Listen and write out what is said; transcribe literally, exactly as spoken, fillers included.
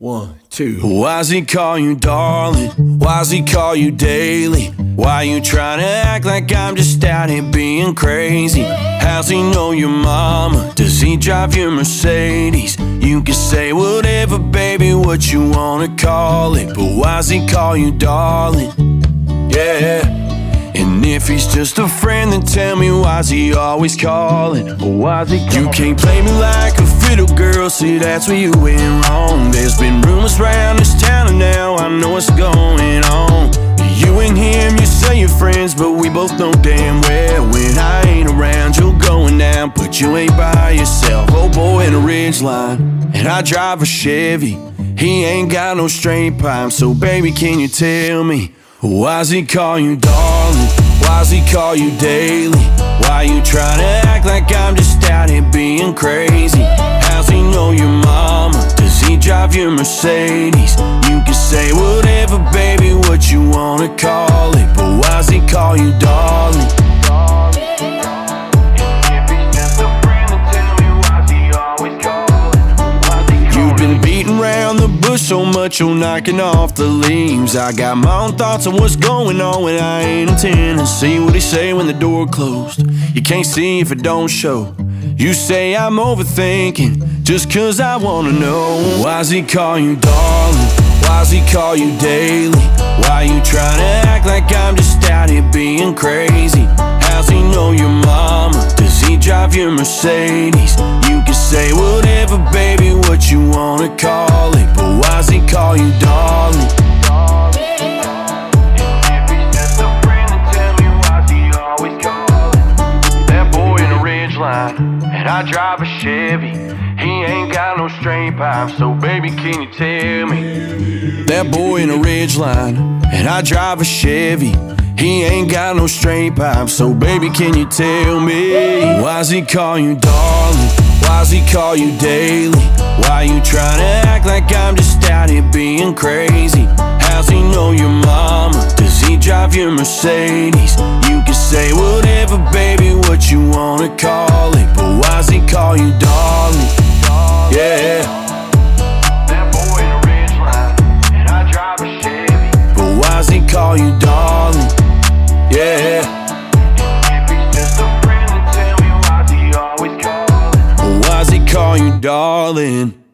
One, two. Why's he call you darling? Why's he call you daily? Why you trying to act like I'm just out here being crazy? How's he know your mama? Does he drive your Mercedes? You can say whatever, baby, what you wanna call it, but why's he call you darling? Yeah. And if he's just a friend, then tell me why's he always calling? Or why's he calling? You can't play me like a fiddle girl, see that's where you went wrong. There's been rumors around this town and now I know what's going on. You and him, you say you're friends, but we both know damn well when I ain't around, you're going down, but you ain't by yourself. Oh boy in a Ridgeline, and I drive a Chevy. He ain't got no straight pipe, so baby can you tell me, why's he call you darling? Why's he call you daily? Why you tryna act like I'm just out here being crazy? How's he know your mama? Does he drive your Mercedes? You can say whatever, baby, what you wanna call it, but why's he call you darling? Around the bush so much you're knocking off the leaves. I got my own thoughts on what's going on when I ain't in Tennessee. What he say when the door closed? You can't see if it don't show. You say I'm overthinking just cause I wanna know. Why's he call you darling? Why's he call you daily? Why you tryna act like I'm just out here being crazy? How's he know your mama? Does he drive your Mercedes? You can say whatever, baby, what you wanna call it, but why's he call you darling? That boy in a Ridgeline, and I drive a Chevy. He ain't got no straight pipe, so baby, can you tell me? That boy in a Ridgeline, and I drive a Chevy. He ain't got no straight pipe, so baby, can you tell me? Why's he call you darling? Why's he call you daily? Why you tryna act like I'm just out here being crazy? How's he know your mama? Does he drive your Mercedes? You can say whatever, baby, what you wanna call it, but why's he call you darling? Yeah. That boy in a Ridgeline, and I drive a Chevy. But why's he call you darling? Yeah. If he's just a friend, then tell me why's he always calling? Why's he call you darling?